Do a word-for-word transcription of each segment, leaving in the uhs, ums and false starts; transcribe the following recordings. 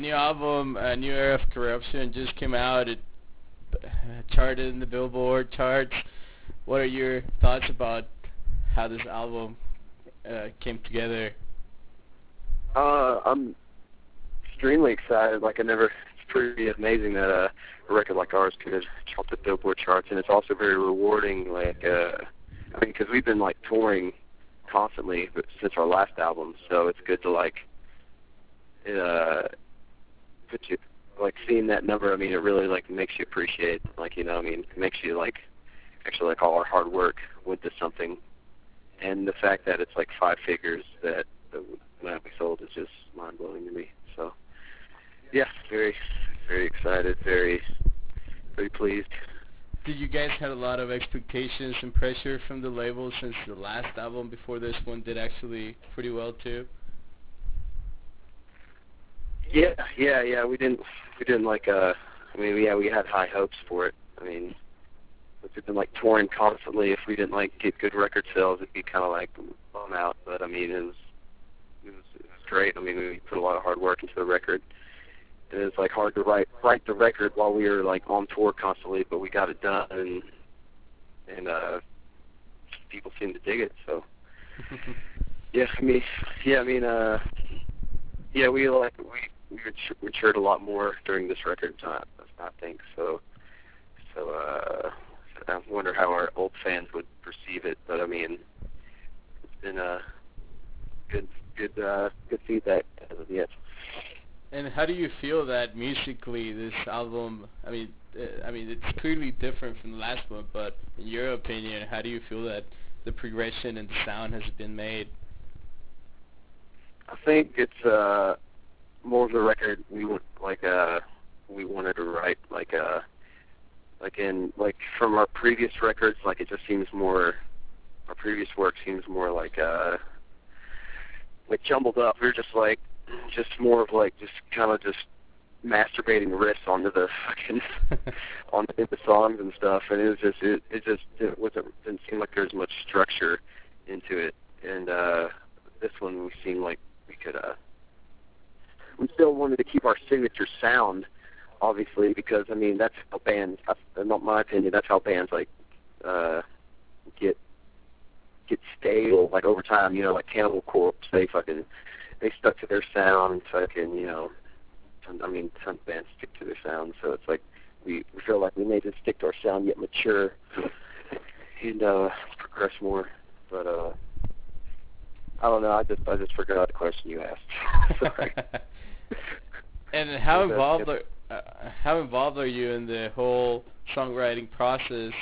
New album, uh, New Era of Corruption, just came out. It uh, charted in the Billboard charts. What are your thoughts about how this album uh, came together? Uh, I'm extremely excited. Like I never, it's pretty amazing that uh, a record like ours could jump the Billboard charts, and it's also very rewarding. Like, uh, I mean, because we've been like touring constantly but since our last album, so it's good to like, uh, put you like seeing that number. I mean, it really like makes you appreciate, like you know, I mean, it makes you like actually like all our hard work went to something, and the fact that it's like five figures that that we sold is just mind blowing to me. So yeah, very very excited, very very pleased. Did you guys had a lot of expectations and pressure from the label since the last album before this one did actually pretty well too? Yeah, yeah, yeah. We didn't we didn't like uh I mean yeah, we had high hopes for it. I mean we've been like touring constantly. If we didn't like get good record sales, it'd be kind of like bum out. But I mean, it was, it was it was great. I mean, we put a lot of hard work into the record. It was like hard to write write the record while we were like on tour constantly, but we got it done, and and uh, people seem to dig it. So yeah, I mean, yeah, I mean, uh, yeah, we like we we matured a lot more during this record time, I think. So so uh. I wonder how our old fans would perceive it, but I mean, it's been a good, good, uh, good feedback as of yet. And how do you feel that musically this album? I mean, uh, I mean, it's clearly different from the last one, but in your opinion, how do you feel that the progression and the sound has been made? I think it's uh, more of the record we want, like, uh, we wanted to write, like, uh. Like in like from our previous records, like it just seems more. Our previous work seems more like uh, like jumbled up. We're just like, just more of like just kind of just masturbating riffs onto the fucking on the songs and stuff. And it was just it it just it wasn't didn't seem like there's much structure into it. And uh, this one we seemed like we could. Uh, we still wanted to keep our signature sound. Obviously, because I mean that's how bands, in my opinion, that's how bands like uh, get get stale like over time. You know, like Cannibal Corpse, they fucking they stuck to their sound. Fucking, you know, I mean, some bands stick to their sound, so it's like we, we feel like we need to stick to our sound, yet mature and uh, progress more. But uh, I don't know. I just I just forgot the question you asked. Sorry. And how involved are uh, how involved are you in the whole songwriting process?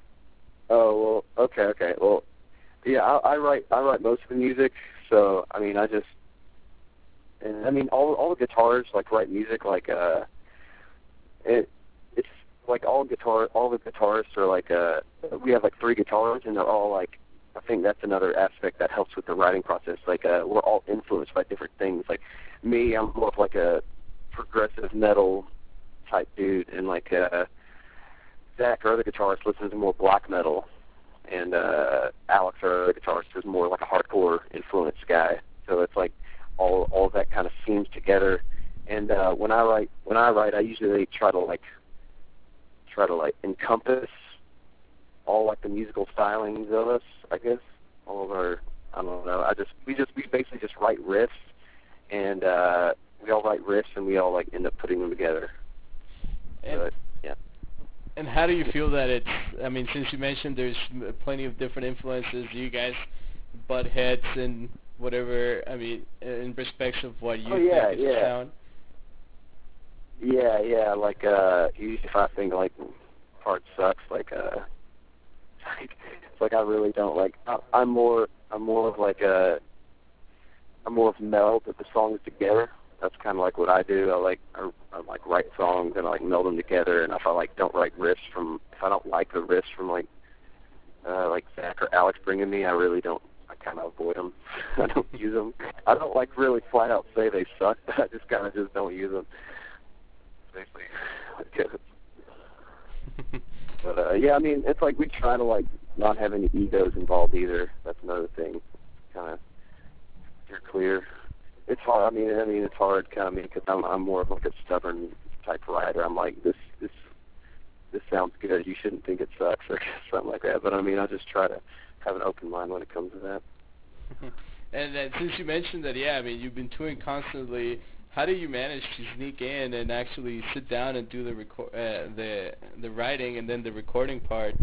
Oh well, okay, okay. Well, yeah, I, I write I write most of the music, so I mean I just and I mean all all the guitars like write music like uh it it's like all guitar all the guitarists are like uh we have like three guitars and they're all like I think that's another aspect that helps with the writing process. Like uh we're all influenced by different things. Like me, I'm more of like a progressive metal type dude, and like uh, Zach, our other guitarist, listens to more black metal, and uh, Alex, our other guitarist, is more like a hardcore influence guy. So it's like all all of that kind of seams together. And uh, when I write, when I write, I usually try to like try to like encompass all like the musical stylings of us. I guess all of our, I don't know. I just we just we basically just write riffs, and uh, we all write riffs, and we all like end up putting them together. And, but, yeah. And how do you feel that it's, I mean, since you mentioned there's plenty of different influences, you guys butt heads and whatever, I mean, in respects of what you oh, yeah, think is yeah. sound? Yeah, yeah, like, uh, usually if I think, like, part sucks, like, uh, like, it's like I really don't, like, I, I'm more, I'm more of, like, a, I'm more of meld the songs together. That's kind of like what I do. I like I, I like write songs and I like meld them together. And if I like don't write riffs from, if I don't like the riffs from like uh, like Zach or Alex bringing me, I really don't. I kind of avoid them. I don't use them. I don't like really flat out say they suck. But I just kind of just don't use them. Basically. But uh, yeah, I mean, it's like we try to like not have any egos involved either. That's another thing. Kind of steer clear. it's hard. I mean, I mean, it's hard, kind of, because I'm I'm more of like a stubborn type writer. I'm like this this this sounds good. You shouldn't think it sucks or something like that. But I mean, I just try to have an open mind when it comes to that. And uh, since you mentioned that, yeah, I mean, you've been touring constantly. How do you manage to sneak in and actually sit down and do the record, uh, the the writing and then the recording part?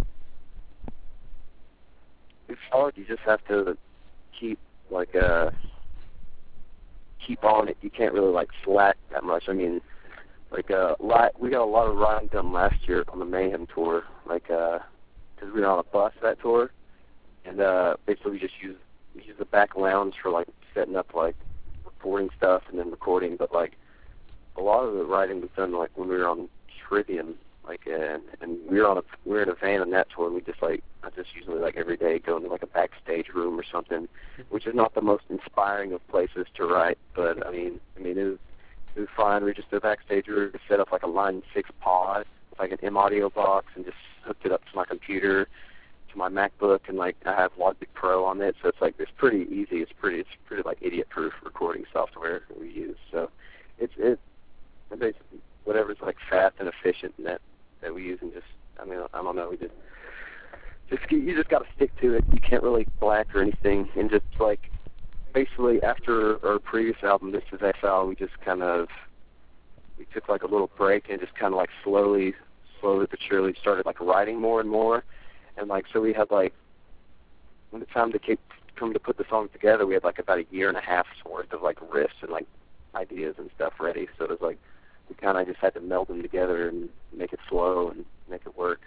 It's hard. You just have to keep like uh keep on it. You can't really like slack that much. I mean, like uh, lot, we got a lot of writing done last year on the Mayhem tour, like uh, because we were on a bus that tour, and uh, basically we just use we use the back lounge for like setting up like recording stuff and then recording. But like a lot of the writing was done like when we were on Trivium, like and and we were on a we were in a van on that tour. And we just like I just usually like every day go into like a backstage room or something, which is not the most inspiring of places to write. But I mean, I mean it was it was fine. We just did a backstage room, set up like a Line six pod with like an M audio box, and just hooked it up to my computer, to my MacBook, and like I have Logic Pro on it, so it's like it's pretty easy. It's pretty it's pretty like idiot-proof recording software that we use. So it's it basically whatever's like fast and efficient and that that we use, and just I mean I don't know we just just you just got to stick to it. You can't really black or anything, and just like basically after our previous album, This Is Exile, we just kind of we took like a little break and just kind of like slowly, slowly but surely started like writing more and more, and like so we had like when the time to keep, come to put the song together, we had like about a year and a half's worth of like riffs and like ideas and stuff ready. So it was like we kind of just had to meld them together and make it slow and make it work.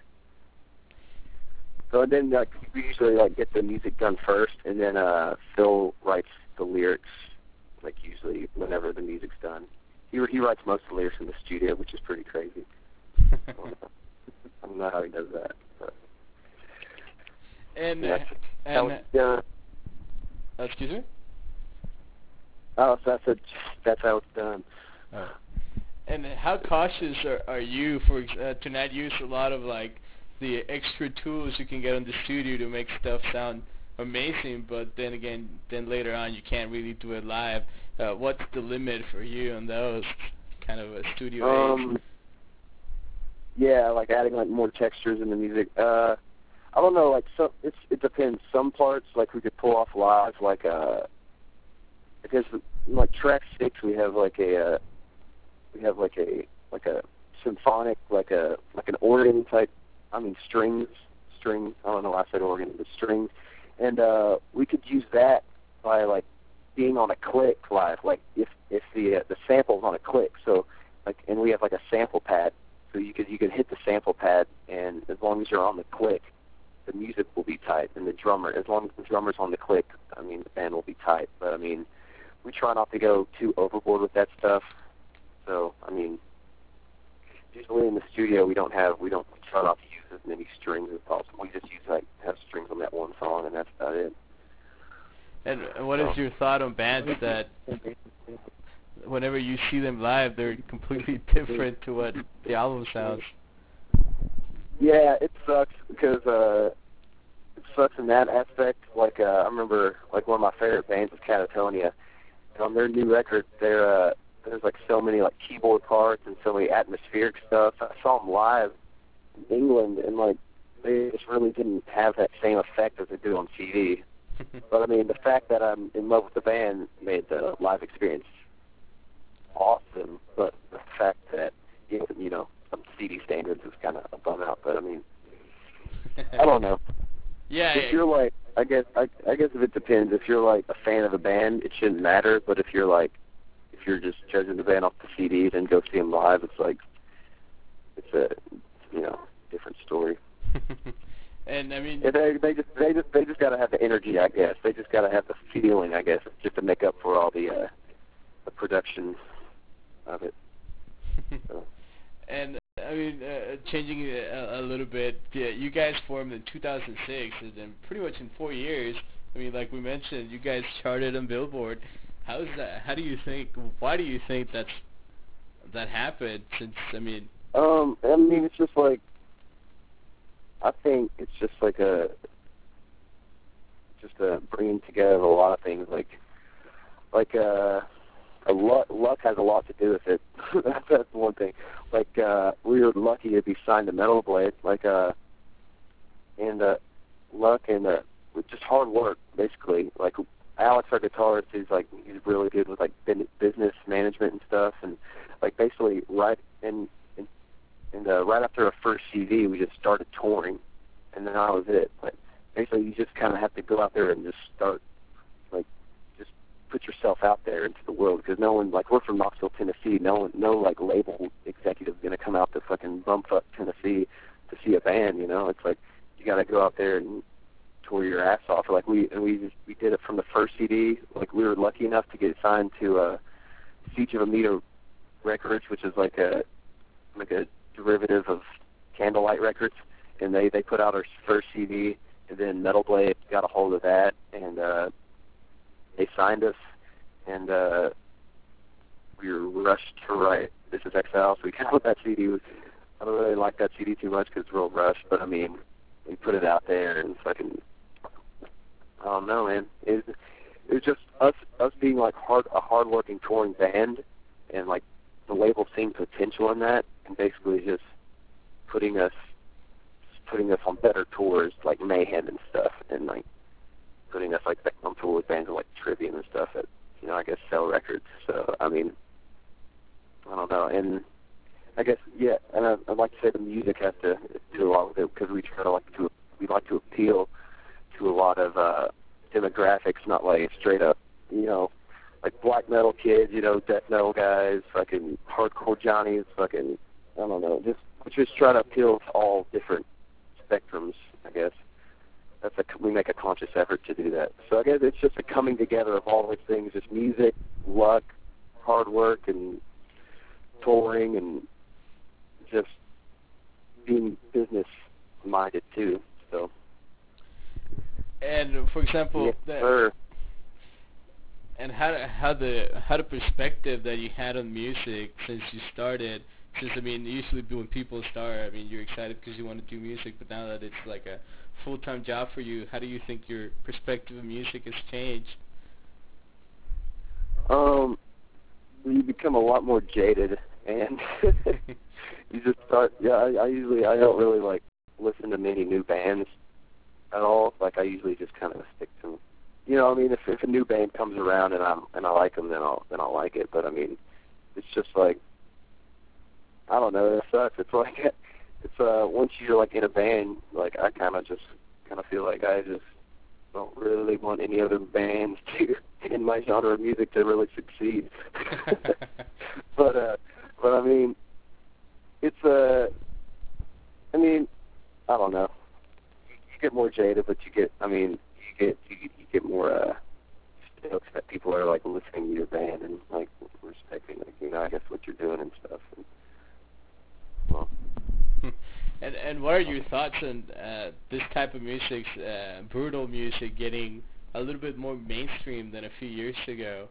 So then like, we usually like get the music done first, and then uh, Phil writes the lyrics, like usually whenever the music's done. He he writes most of the lyrics in the studio, which is pretty crazy. I don't know, I don't know how he does that. But. And Yeah, uh, that and was, yeah. uh, excuse me. Oh, so that's a, that's how it's done. Oh. And how cautious are, are you for uh, to not use a lot of like the extra tools you can get in the studio to make stuff sound amazing, but then again, then later on you can't really do it live. Uh, what's the limit for you on those kind of a studio Um, aids? yeah, like adding like more textures in the music. Uh, I don't know, like some it's it depends. Some parts like we could pull off live, like uh, because like track six we have like a uh, we have like a like a symphonic like a like an organ type. I mean strings, string. I don't know why I said organ, but strings, and uh, we could use that by like being on a click live. Like if if the uh, the sample's on a click, so like and we have like a sample pad, so you could you could hit the sample pad, and as long as you're on the click, the music will be tight, and the drummer, as long as the drummer's on the click, I mean the band will be tight. But I mean, we try not to go too overboard with that stuff. So I mean, usually in the studio we don't have we don't we try not to use as many strings as possible. We just use like have strings on that one song, and that's about it. And what is your thought on bands that whenever you see them live, they're completely different to what the album sounds? Yeah, it sucks because uh, it sucks in that aspect. Like uh, I remember, like one of my favorite bands was Catatonia, and on their new record, there uh, there's like so many like keyboard parts and so many atmospheric stuff. I saw them live in England, and like they just really didn't have that same effect as they do on C D. But I mean, the fact that I'm in love with the band made the live experience awesome. But the fact that you know some C D standards is kind of a bum out. But I mean, I don't know. Yeah. If you're like, I guess, I, I guess if it depends. If you're like a fan of the band, it shouldn't matter. But if you're like, if you're just judging the band off the C Ds and go see them live, it's like, it's a, you know, different story. And I mean, yeah, they they just they just they just gotta have the energy, I guess. They just gotta have the feeling, I guess, just to make up for all the uh, the production of it. So. And I mean, uh, changing it a, a little bit, yeah, you guys formed in two thousand six, and then pretty much in four years, I mean, like we mentioned, you guys charted on Billboard. How is that? How do you think? Why do you think that's that happened? Since I mean, um, I mean, it's just like. I think it's just like a, just a bringing together of a lot of things, like, like, uh, a luck, luck has a lot to do with it. that's, that's one thing. Like, uh, we were lucky to be signed to Metal Blade, like, uh, and, uh, luck and, uh, with just hard work, basically. Like, Alex, our guitarist, he's, like, he's really good with, like, business management and stuff, and, like, basically, right, and, and, and uh, right after our first C D, we just started touring, and then that was it. Like, basically, you just kind of have to go out there and just start, like, just put yourself out there into the world, because no one, like, we're from Knoxville, Tennessee. No one, no, like, label executive is going to come out to fucking bumfuck Tennessee to see a band, you know? It's like, you got to go out there and tour your ass off. Like, we, and we just, we did it from the first C D. Like, we were lucky enough to get signed to uh, Siege of Amita Records, which is like a, like a derivative of Candlelight Records, and they, they put out our first C D, and then Metal Blade got a hold of that, and uh, they signed us, and uh, we were rushed to write This Is Exile, so we came out with that C D. I don't really like that C D too much because it's real rushed, but I mean, we put it out there, and fucking, I don't know, man. It, it was just us, us being like hard, a hard-working touring band, and like the label seeing potential in that, and basically just putting us, putting us on better tours like Mayhem and stuff, and like putting us like on tour with bands like Trivium and stuff at, you know, I guess Cell Records. So I mean, I don't know, and I guess yeah, and I, I'd like to say the music has to do a lot with it, because we try to like to we like to appeal to a lot of uh, demographics, not like straight up, you know, like black metal kids, you know, death metal guys, fucking hardcore Johnnies, fucking, I don't know, just we just try to appeal to all different spectrums, I guess. That's a, we make a conscious effort to do that. So I guess it's just a coming together of all these things, just music, luck, hard work, and touring, and just being business-minded, too. So. And, for example, yes, that, sir. and how, how, the, how the perspective that you had on music since you started, since, I mean, usually when people start, I mean, you're excited because you want to do music, but now that it's like a full-time job for you, how do you think your perspective of music has changed? Um, you become a lot more jaded, and you just start, yeah, I, I usually, I don't really, like, listen to many new bands at all. Like, I usually just kind of stick to, you know, I mean, if, if a new band comes around and I'm, and I like them, then I'll, then I'll like it, but, I mean, it's just like, I don't know, it sucks. It's like, it's, uh, once you're, like, in a band, like, I kind of just, kind of feel like I just don't really want any other bands to, in my genre of music, to really succeed. but, uh, but, I mean, it's, uh, I mean, I don't know. You, you get more jaded, but you get, I mean, you get, you, you get more, uh, stoked that people are, like, listening to your band and, like, respecting, like, you know, I guess what you're doing and stuff. And, well. And and what are your thoughts on uh, this type of music, uh, brutal music, getting a little bit more mainstream than a few years ago?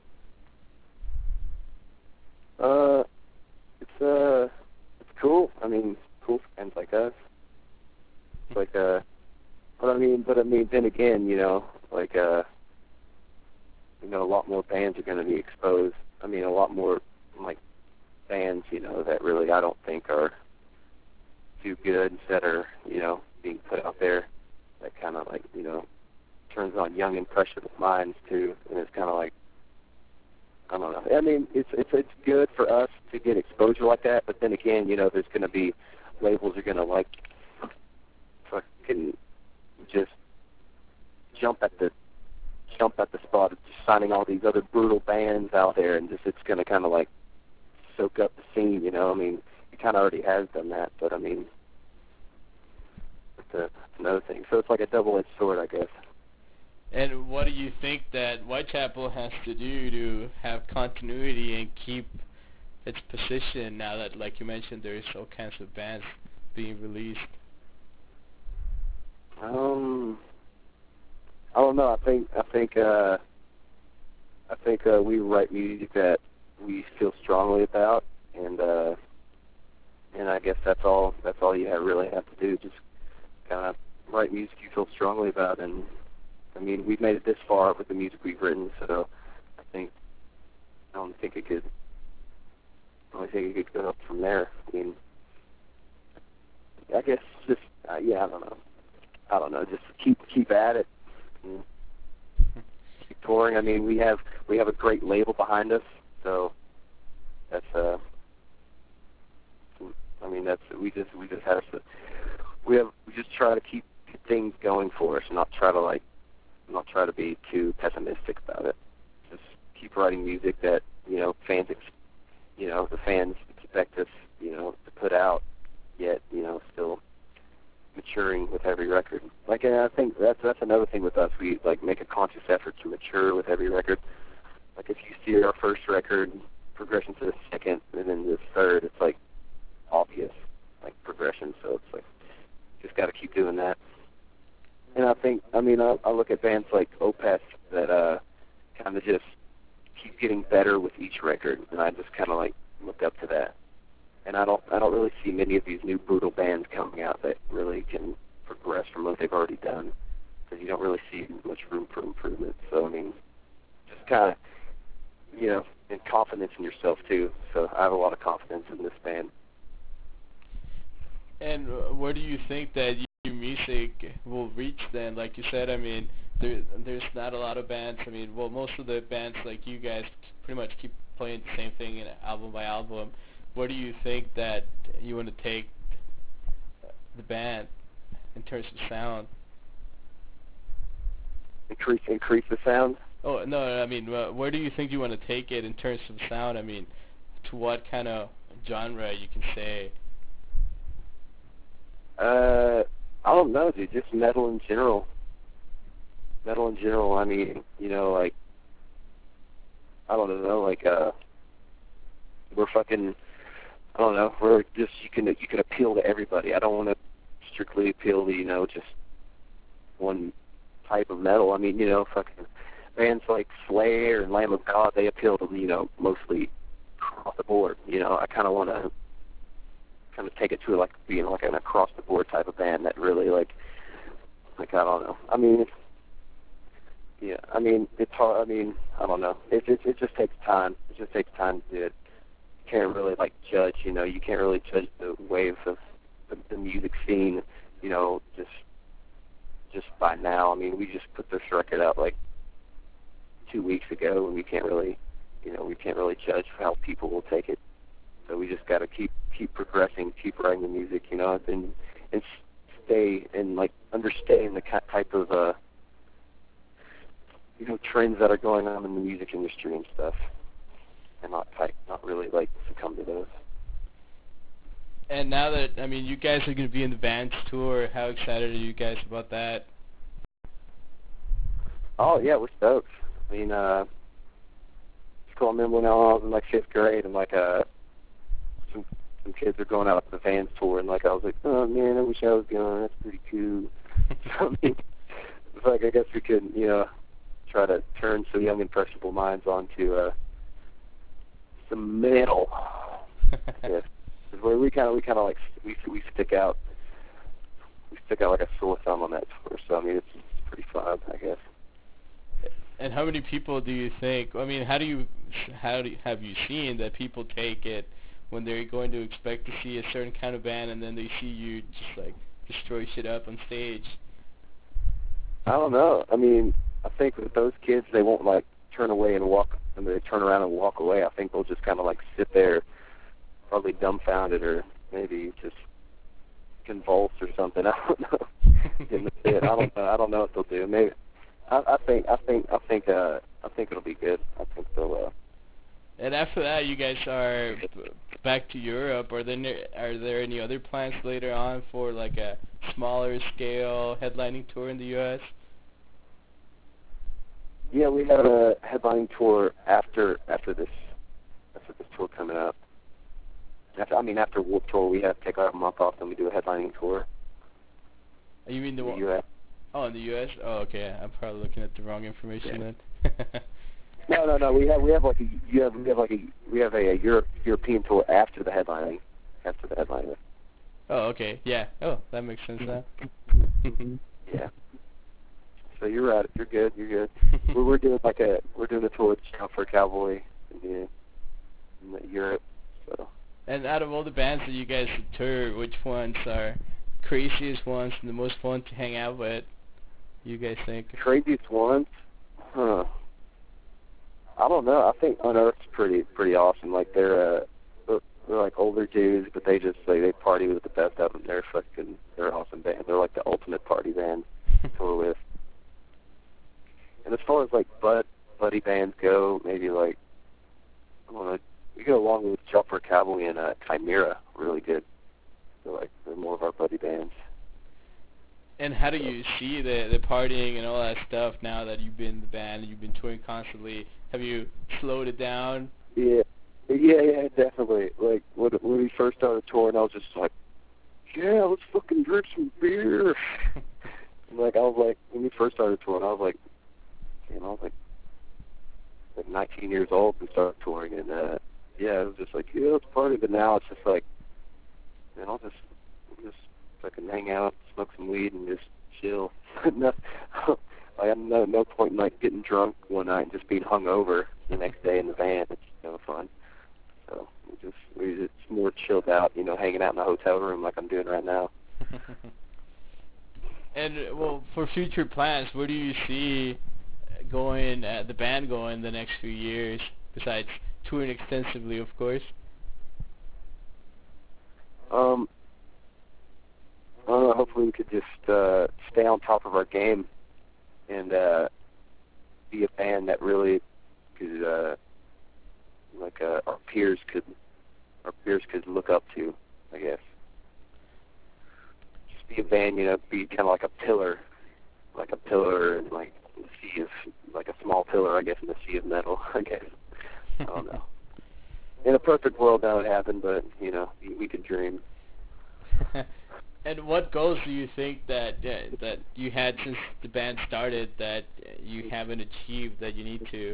Uh, it's uh, it's cool. I mean, cool for bands like us. It's like uh, but I mean, but I mean, then again, you know, like uh, you know, a lot more bands are going to be exposed. I mean, a lot more like bands, you know, that really I don't think are too good that are, you know, being put out there, that kind of like, you know, turns on young impressionable minds too, and it's kind of like, I don't know. I mean, it's it's it's good for us to get exposure like that, but then again, you know, there's going to be labels are going to like fucking just jump at the jump at the spot of just signing all these other brutal bands out there, and just it's going to kind of like soak up the scene, you know. I mean, it kind of already has done that, but I mean, it's, a, it's another thing. So it's like a double-edged sword, I guess. And what do you think that Whitechapel has to do to have continuity and keep its position now that, like you mentioned, there's all kinds of bands being released? Um, I don't know. I think I think uh, I think uh, we write music that we feel strongly about, and uh, and I guess that's all. That's all you have, really have to do. Just kind of write music you feel strongly about, and I mean, we've made it this far with the music we've written, so I think I don't think it could. I don't think it could go up from there. I mean, I guess just uh, yeah, I don't know. I don't know. Just keep keep at it. And keep touring. I mean, we have we have a great label behind us, so that's uh. I mean, that's we just we just have to we have we just try to keep things going for us, not try to like not try to be too pessimistic about it. Just keep writing music that you know fans, ex- you know the fans expect us, you know, to put out. Yet you know still maturing with every record. Like and I think that's that's another thing with us. We like make a conscious effort to mature with every record. Like if you see our first record progression to the second and then the third, it's like obvious like progression. So it's like just got to keep doing that. And I think, I mean, I, I look at bands like Opeth that uh, kind of just keep getting better with each record, and I just kind of like look up to that. And I don't, I don't really see many of these new brutal bands coming out that really can progress from what they've already done, because you don't really see much room for improvement. So I mean, just kind of, you know, and confidence in yourself too. So I have a lot of confidence in this band. And uh, where do you think that your music will reach then? Like you said, I mean, there there's not a lot of bands. I mean, well, most of the bands like you guys pretty much keep playing the same thing in album by album. Where do you think that you want to take the band in terms of sound? Increase increase the sound. Oh no, I mean, uh, where do you think you want to take it in terms of sound? I mean, to what kind of genre you can say? Uh, I don't know, dude. Just metal in general. Metal in general. I mean, you know, like I don't know, like uh, we're fucking. I don't know. We're just you can you can appeal to everybody. I don't want to strictly appeal to you know just one type of metal. I mean, you know, fucking bands like Slayer and Lamb of God, they appeal to you know mostly across the board. You know, I kind of want to. kind of take it to like being like an across the board type of band that really like like I don't know. I mean, it's, yeah. I mean, it's hard. I mean, I don't know. It it it just takes time. It just takes time to do it. You can't really like judge. You know, you can't really judge the waves of the, the music scene. You know, just just by now. I mean, we just put this record out like two weeks ago, and we can't really, you know, we can't really judge how people will take it. So we just got to keep keep progressing, keep writing the music, you know, and and stay and like understand the type of uh, you know trends that are going on in the music industry and stuff, and not type, not really like succumb to those. And now that I mean, you guys are going to be in the Vans tour, how excited are you guys about that? Oh yeah, we're stoked. I mean, uh, it's cool. I remember when I was in like fifth grade, and like uh. Some, some kids are going out to the Vans tour, and like I was like, oh man, I wish I was going. That's pretty cool. So, I mean, it's like I guess we could, you know, try to turn some young impressionable minds onto uh, some metal. Yeah, where we kind of we kind of like we we stick out, we stick out like a sore thumb on that tour. So I mean, it's, it's pretty fun, I guess. And how many people do you think? I mean, how do you how do you, have you seen that people take it when they're going to expect to see a certain kind of band, and then they see you just like destroy shit up on stage? I don't know. I mean, I think with those kids, they won't like turn away and walk, and they turn around and walk away. I think they'll just kind of like sit there, probably dumbfounded, or maybe just convulse or something. I don't know. In the pit. I don't know. I don't know what they'll do. Maybe. I, I think. I think. I think. Uh, I think it'll be good. I think they'll. Uh, And after that, you guys are back to Europe. Are there are there any other plans later on for like a smaller scale headlining tour in the U S? Yeah, we have a headlining tour after after this after this tour coming up. After, I mean, after Warped Tour, we have to take our month off, then we do a headlining tour. You mean the, the U S? Oh, in the U S? Oh, okay. I'm probably looking at the wrong information Yeah. then. No, no, no. We have we have like a you have we have like a we have a, a Europe European tour after the headlining, after the headlining. Oh, okay. Yeah. Oh, that makes sense now. Yeah. So you're right. You're good. You're good. we're, we're doing like a we're doing a tour with Shout for a Cowboy yeah, in Europe. So. And out of all the bands that you guys tour, which ones are craziest ones and the most fun to hang out with, you guys think? Craziest ones? Huh. I don't know. I think Unearth's pretty pretty awesome. Like they're uh they're, they're like older dudes, but they just like they party with the best of them. They're fucking they're an awesome band. They're like the ultimate party band to tour with. And as far as like bud buddy bands go, maybe like I don't know. We go along with Jumper Cavalry and uh, Chimera, really good. They're like they're more of our buddy bands. And how do you see the the partying and all that stuff now that you've been in the band and you've been touring constantly? Have you slowed it down? Yeah, yeah, yeah, definitely. Like when when we first started touring, I was just like, yeah, let's fucking drink some beer. Like I was like when we first started touring, I was like, you know, I was like like nineteen years old and started touring, and uh, yeah, it was just like, yeah, let's party. But now it's just like, you know, just just fucking hang out, smoke some weed, and just chill. no, I have no no point in like getting drunk one night and just being hungover the next day in the van. It's no fun. So we just we just more chilled out, you know, hanging out in a hotel room like I'm doing right now. And well, for future plans, where do you see going uh, the band going the next few years? Besides touring extensively, of course. Um. I don't know, hopefully we could just uh, stay on top of our game and uh, be a band that really could, uh, like uh, our peers could, our peers could look up to, I guess. Just be a band, you know, be kind of like a pillar, like a pillar in like the sea of, like a small pillar, I guess, in the sea of metal, I guess. I don't know. In a perfect world that would happen, but, you know, we, we could dream. And what goals do you think that uh, that you had since the band started that you haven't achieved that you need to?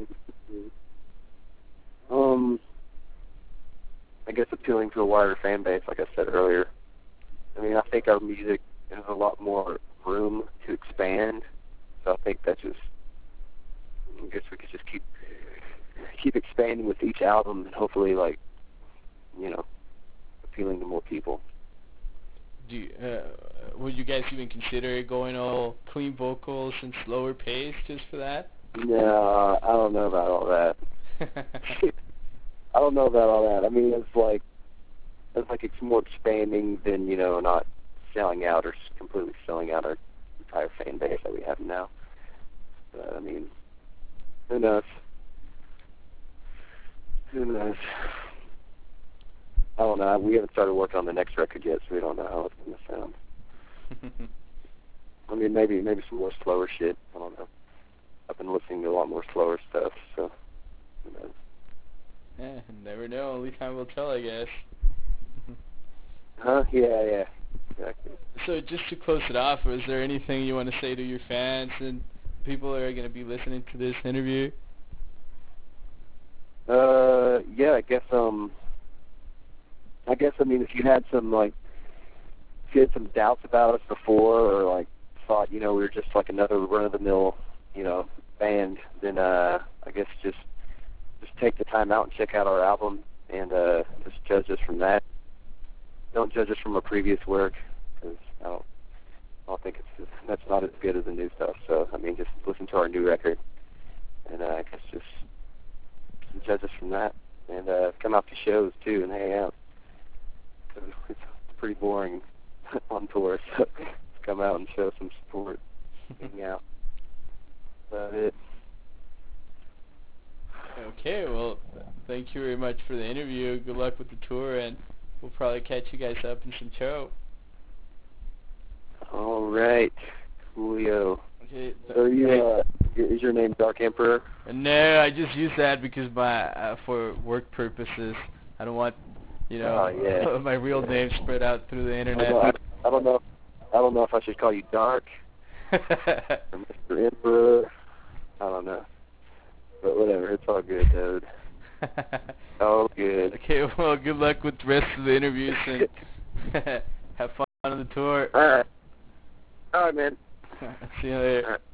Um, I guess appealing to a wider fan base, like I said earlier. I mean, I think our music has a lot more room to expand, so I think that just, I guess we could just keep keep expanding with each album and hopefully, like, you know, appealing to more people. Do you, uh, would you guys even consider going all clean vocals and slower pace just for that? No, I don't know about all that. I don't know about all that. I mean, it's like it's like it's more expanding than, you know, not selling out or completely selling out our entire fan base that we have now. But, I mean, who knows? Who knows? I don't know. We haven't started working on the next record yet, so we don't know how it's going to sound. I mean, maybe maybe some more slower shit. I don't know. I've been listening to a lot more slower stuff, so who knows? Yeah, never know. Only time will tell, I guess. Huh? Yeah, yeah. Exactly. So just to close it off, is there anything you want to say to your fans and people that are going to be listening to this interview? Uh, yeah, I guess, um... I guess, I mean, if you had some, like, if you had some doubts about us before or, like, thought, you know, we were just like another run-of-the-mill, you know, band, then uh, I guess just just take the time out and check out our album and uh, just judge us from that. Don't judge us from our previous work because I don't, I don't think it's that's not as good as the new stuff. So, I mean, just listen to our new record and uh, I guess just judge us from that and uh, come out to shows, too, and hang out. It's pretty boring on tour, so come out and show some support. Hang out. That's it. Okay, well, thank you very much for the interview. Good luck with the tour, and we'll probably catch you guys up in some show. All right, Julio. Okay. So are you, uh, is your name Dark Emperor? No, I just use that because my uh, for work purposes. I don't want, you know, oh, yeah. my real name spread out through the internet. I don't, I, I don't know. I don't know if I should call you Dark or Mister Emperor. I don't know. But whatever, it's all good, dude. All good. Okay, well, good luck with the rest of the interviews and have fun on the tour. All right. All right, man. See you later. All right.